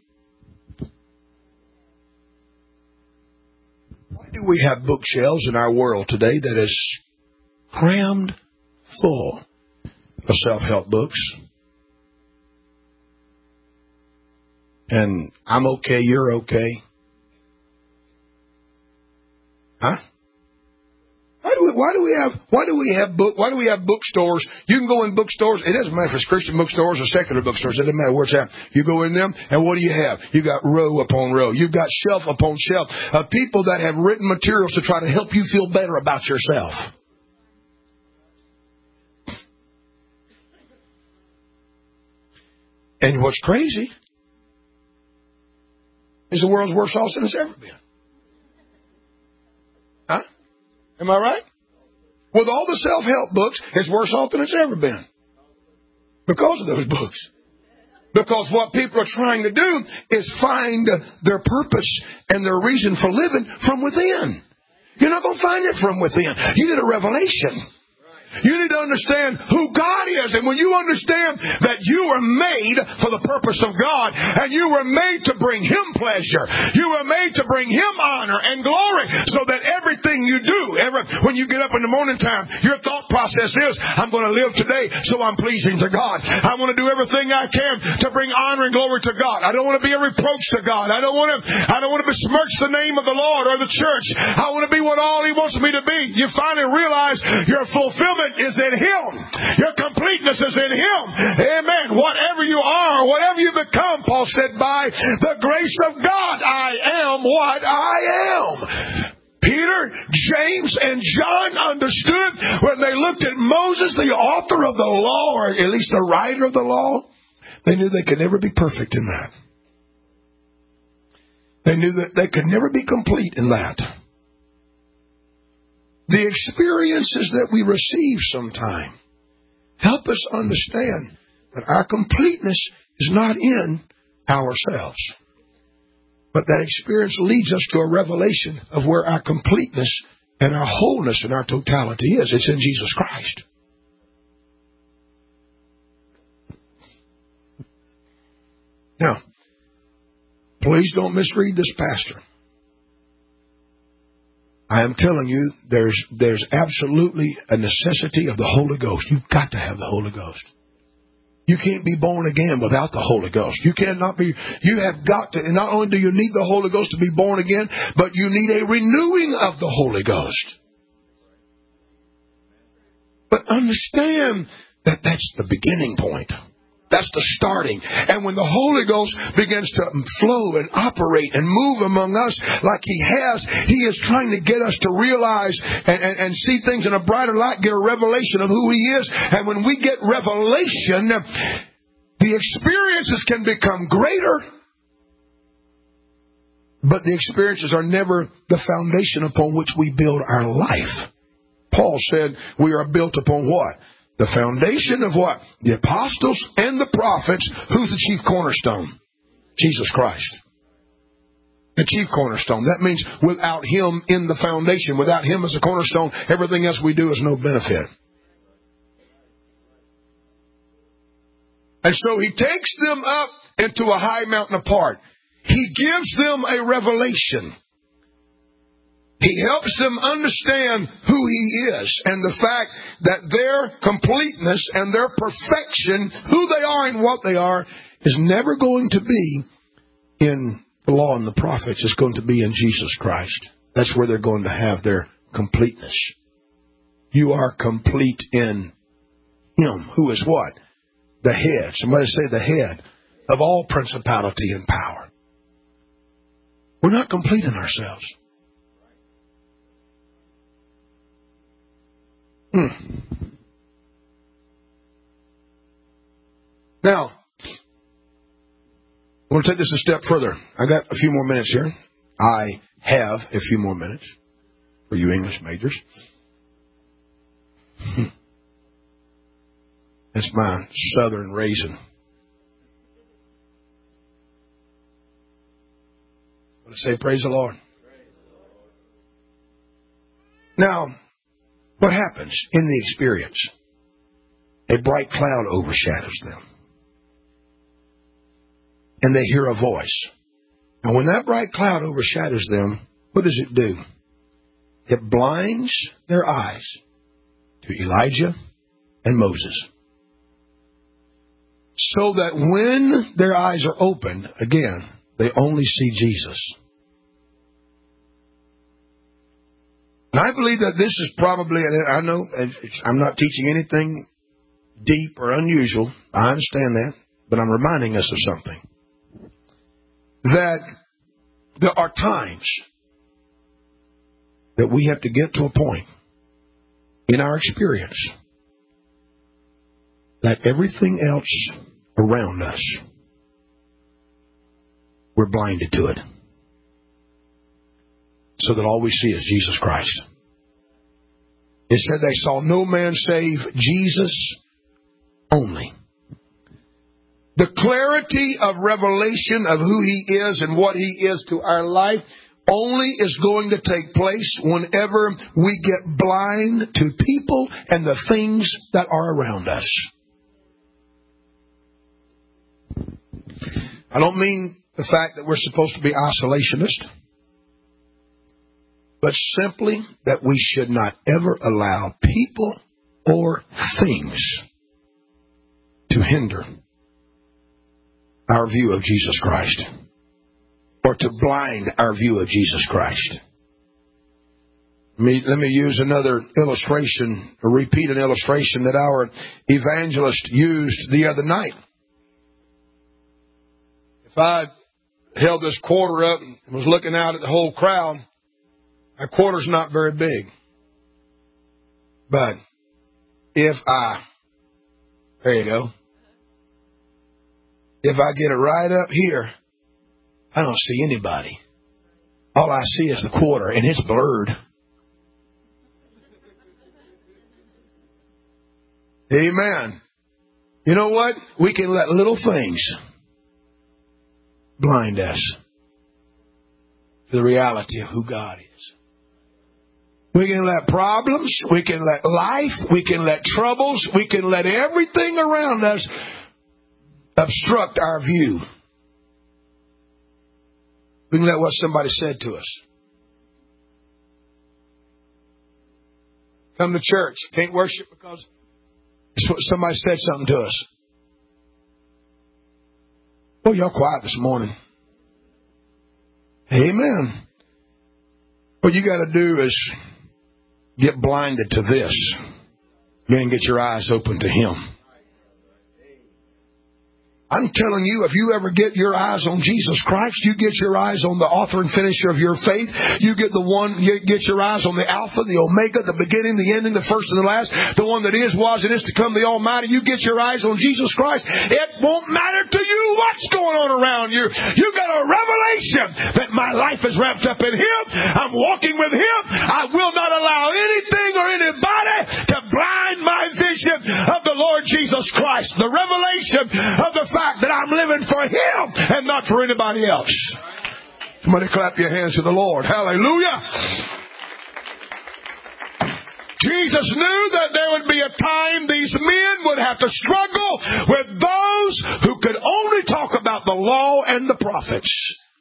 S1: Why do we have bookshelves in our world today that is crammed full of self-help books? And I'm okay, you're okay. Huh? Why do we, why do we have why do we have book why do we have bookstores? You can go in bookstores. It doesn't matter if it's Christian bookstores or secular bookstores. It doesn't matter where it's at. You go in them, and what do you have? You got row upon row. You've got shelf upon shelf of people that have written materials to try to help you feel better about yourself. And what's crazy is the world's worse off than it's ever been. Huh? Am I right? With all the self-help books, it's worse off than it's ever been. Because of those books. Because what people are trying to do is find their purpose and their reason for living from within. You're not going to find it from within. You need a revelation. You need to understand who God is. And when you understand that you were made for the purpose of God, and you were made to bring Him pleasure, you were made to bring Him honor and glory, so that everything you do, every, when you get up in the morning time, your thought process is, I'm going to live today so I'm pleasing to God. I want to do everything I can to bring honor and glory to God. I don't want to be a reproach to God. I don't want to, I don't want to besmirch the name of the Lord or the church. I want to be what all He wants me to be. You finally realize your fulfillment is in Him. Your completeness is in Him. Amen. Whatever you are, whatever you become, Paul said, by the grace of God, I am what I am. Peter, James, and John understood when they looked at Moses, the author of the law, or at least the writer of the law, they knew they could never be perfect in that. They knew that they could never be complete in that. The experiences that we receive sometime help us understand that our completeness is not in ourselves. But that experience leads us to a revelation of where our completeness and our wholeness and our totality is. It's in Jesus Christ. Now, please don't misread this pastor. I am telling you, there's there's absolutely a necessity of the Holy Ghost. You've got to have the Holy Ghost. You can't be born again without the Holy Ghost. You cannot be, you have got to, and not only do you need the Holy Ghost to be born again, but you need a renewing of the Holy Ghost. But understand that that's the beginning point. That's the starting. And when the Holy Ghost begins to flow and operate and move among us like He has, He is trying to get us to realize and, and, and see things in a brighter light, get a revelation of who He is. And when we get revelation, the experiences can become greater, but the experiences are never the foundation upon which we build our life. Paul said we are built upon what? The foundation of what? The apostles and the prophets. Who's the chief cornerstone? Jesus Christ. The chief cornerstone. That means without Him in the foundation, without Him as a cornerstone, everything else we do is no benefit. And so He takes them up into a high mountain apart. He gives them a revelation. He helps them understand who He is and the fact that their completeness and their perfection, who they are and what they are, is never going to be in the law and the prophets. It's going to be in Jesus Christ. That's where they're going to have their completeness. You are complete in Him, who is what? The head. Somebody say the head of all principality and power. We're not complete in ourselves. Hmm. Now, I want to take this a step further. I got a few more minutes here. I have a few more minutes for you English majors. Hmm. That's my southern raisin. I want to say praise the Lord. Now, what happens in the experience? A bright cloud overshadows them. And they hear a voice. And when that bright cloud overshadows them, what does it do? It blinds their eyes to Elijah and Moses. So that when their eyes are opened, again, they only see Jesus. And I believe that this is probably, and I know I'm not teaching anything deep or unusual. I understand that. But I'm reminding us of something. That there are times that we have to get to a point in our experience that everything else around us, we're blinded to it. So that all we see is Jesus Christ. It said they saw no man save Jesus only. The clarity of revelation of who He is and what He is to our life only is going to take place whenever we get blind to people and the things that are around us. I don't mean the fact that we're supposed to be isolationist, but simply that we should not ever allow people or things to hinder our view of Jesus Christ, or to blind our view of Jesus Christ. Let me, let me use another illustration, or repeat an illustration that our evangelist used the other night. If I held this quarter up and was looking out at the whole crowd, our quarter's not very big. But if I, there you go. If I get it right up here, I don't see anybody. All I see is the quarter, and it's blurred. Amen. You know what? We can let little things blind us to the reality of who God is. We can let problems, we can let life, we can let troubles, we can let everything around us obstruct our view. We can let what somebody said to us. Come to church, can't worship because somebody said something to us. Oh, y'all quiet this morning. Amen. What you got to do is get blinded to this. Then get your eyes open to Him. I'm telling you, if you ever get your eyes on Jesus Christ, you get your eyes on the author and finisher of your faith. You get the one, you get your eyes on the Alpha, the Omega, the beginning, the ending, the first and the last, the one that is, was, and is to come, the Almighty. You get your eyes on Jesus Christ. It won't matter to you what's going on around you. You got a revelation that my life is wrapped up in Him. I'm walking with Him. I will not allow anything or anybody to blind my vision of the Lord Jesus Christ. The revelation of the fact that I'm living for Him and not for anybody else. Somebody clap your hands to the Lord. Hallelujah. Jesus knew that there would be a time these men would have to struggle with those who could only talk about the law and the prophets.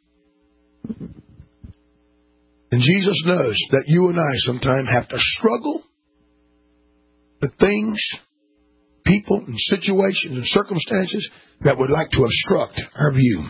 S1: And Jesus knows that you and I sometimes have to struggle with things, people, and situations and circumstances that would like to obstruct our view.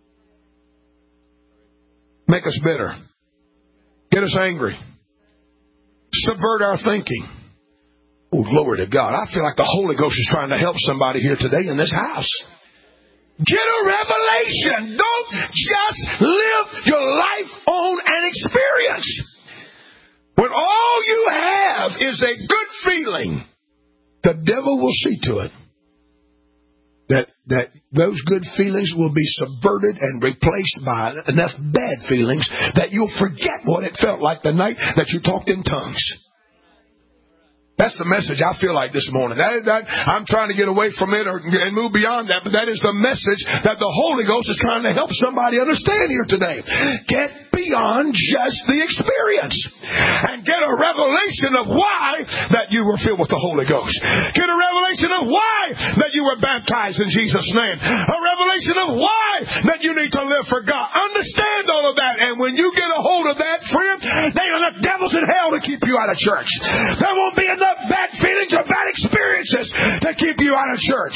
S1: Make us bitter. Get us angry. Subvert our thinking. Oh, glory to God. I feel like the Holy Ghost is trying to help somebody here today in this house. Get a revelation. Don't just live your life on an experience. When all you have is a good feeling, the devil will see to it that that those good feelings will be subverted and replaced by enough bad feelings that you'll forget what it felt like the night that you talked in tongues. That's the message I feel like this morning. That, that, I'm trying to get away from it or, and move beyond that, but that is the message that the Holy Ghost is trying to help somebody understand here today. Get beyond just the experience and get a revelation of why that you were filled with the Holy Ghost. Get a revelation of why that you were baptized in Jesus' name. A revelation of why that you need to live for God. Understand all of that, and when you get a hold of that, friend, there are enough devils in hell to keep you out of church. There won't be enough bad feelings or bad experiences to keep you out of church.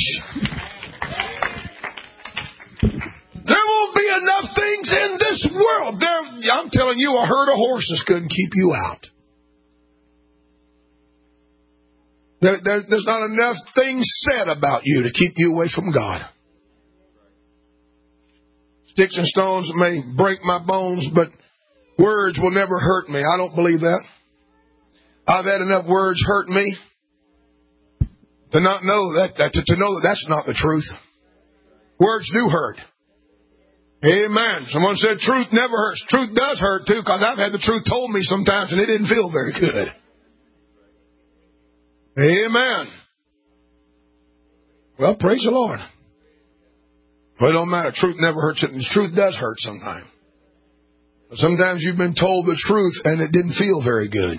S1: There won't be enough things in this world. There, I'm telling you, a herd of horses couldn't keep you out. There, there, there's not enough things said about you to keep you away from God. Sticks and stones may break my bones, but words will never hurt me. I don't believe that. I've had enough words hurt me to not know that, that to, to know that that's not the truth. Words do hurt. Amen. Someone said truth never hurts. Truth does hurt too, because I've had the truth told me sometimes and it didn't feel very good. Amen. Well, praise the Lord. Well, it don't matter. Truth never hurts. The truth does hurt sometimes. Sometimes you've been told the truth and it didn't feel very good.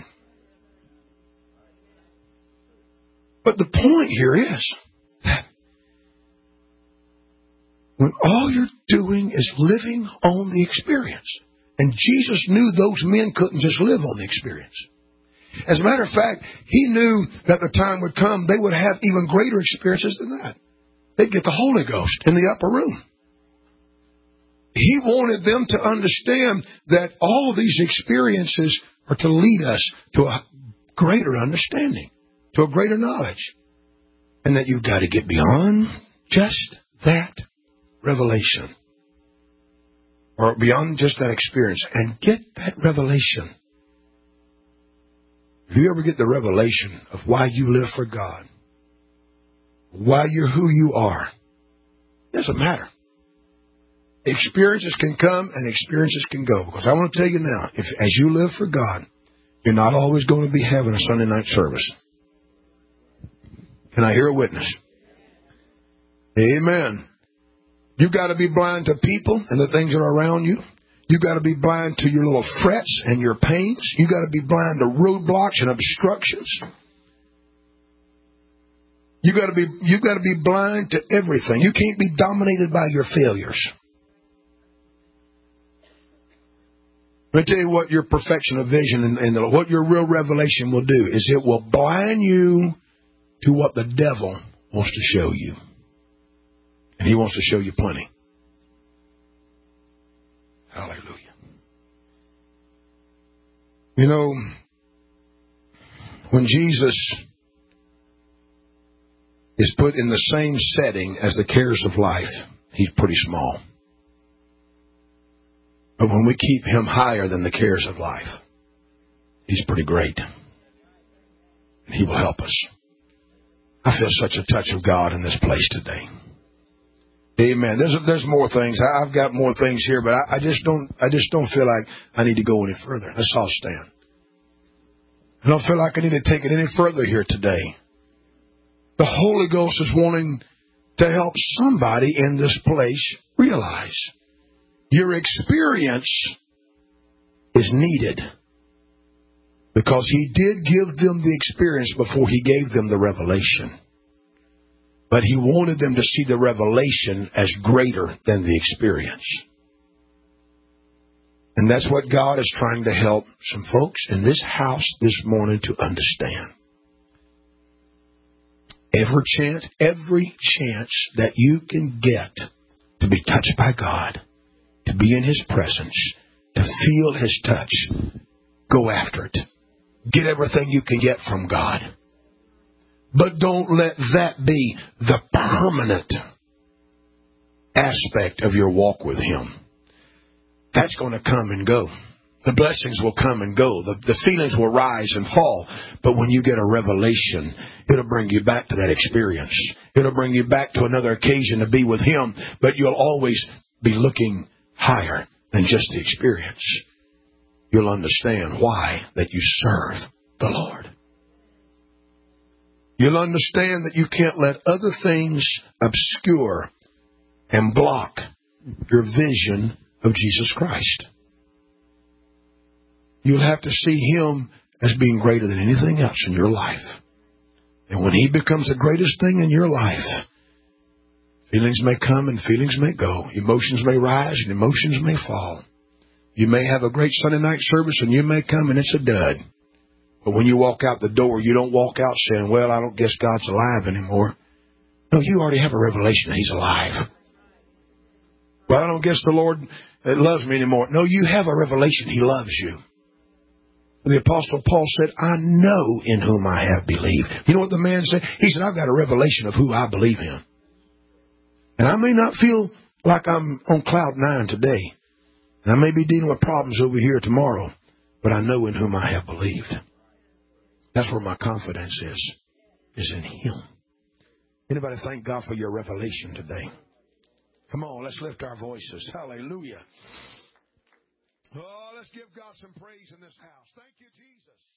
S1: But the point here is that when all you're doing is living on the experience, and Jesus knew those men couldn't just live on the experience. As a matter of fact, He knew that the time would come they would have even greater experiences than that. They'd get the Holy Ghost in the upper room. He wanted them to understand that all these experiences are to lead us to a greater understanding, to a greater knowledge. And that you've got to get beyond just that revelation. Or beyond just that experience. And get that revelation. If you ever get the revelation of why you live for God, why you're who you are, it doesn't matter. Experiences can come and experiences can go. Because I want to tell you now, if as you live for God, you're not always going to be having a Sunday night service. Can I hear a witness? Amen. You've got to be blind to people and the things that are around you. You've got to be blind to your little frets and your pains. You've got to be blind to roadblocks and obstructions. You've got to be, you've got to be blind to everything. You can't be dominated by your failures. Let me tell you what your perfection of vision and, and the, what your real revelation will do is it will blind you to what the devil wants to show you. And he wants to show you plenty. Hallelujah. You know, when Jesus is put in the same setting as the cares of life, He's pretty small. But when we keep Him higher than the cares of life, He's pretty great. And He will help us. I feel such a touch of God in this place today. Amen. There's there's more things. I've got more things here, but I, I just don't I just don't feel like I need to go any further. Let's all stand. I don't feel like I need to take it any further here today. The Holy Ghost is wanting to help somebody in this place realize your experience is needed. Because He did give them the experience before He gave them the revelation. But He wanted them to see the revelation as greater than the experience. And that's what God is trying to help some folks in this house this morning to understand. Every chance, every chance that you can get to be touched by God, to be in His presence, to feel His touch, go after it. Get everything you can get from God. But don't let that be the permanent aspect of your walk with Him. That's going to come and go. The blessings will come and go. The, the feelings will rise and fall. But when you get a revelation, it'll bring you back to that experience. It'll bring you back to another occasion to be with Him. But you'll always be looking higher than just the experience. You'll understand why that you serve the Lord. You'll understand that you can't let other things obscure and block your vision of Jesus Christ. You'll have to see Him as being greater than anything else in your life. And when He becomes the greatest thing in your life, feelings may come and feelings may go. Emotions may rise and emotions may fall. You may have a great Sunday night service and you may come and it's a dud. But when you walk out the door, you don't walk out saying, well, I don't guess God's alive anymore. No, you already have a revelation that He's alive. Well, I don't guess the Lord loves me anymore. No, you have a revelation He loves you. The Apostle Paul said, I know in whom I have believed. You know what the man said? He said, I've got a revelation of who I believe in. And I may not feel like I'm on cloud nine today. And I may be dealing with problems over here tomorrow. But I know in whom I have believed. That's where my confidence is. Is in Him. Anybody thank God for your revelation today? Come on, let's lift our voices. Hallelujah. Oh, let's give God some praise in this house. Thank you, Jesus.